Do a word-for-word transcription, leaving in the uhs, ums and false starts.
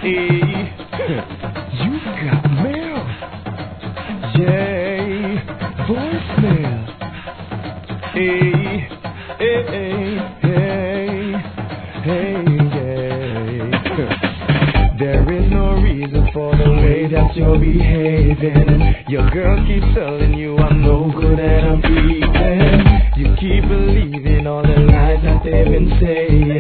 Hey, you got mail. Yay, voicemail. Hey, hey, hey, hey, hey, yeah. There is no reason for the way that you're behaving. Your girl keeps telling you I'm no good and I'm creeping. You keep believing all the lies that they've been saying.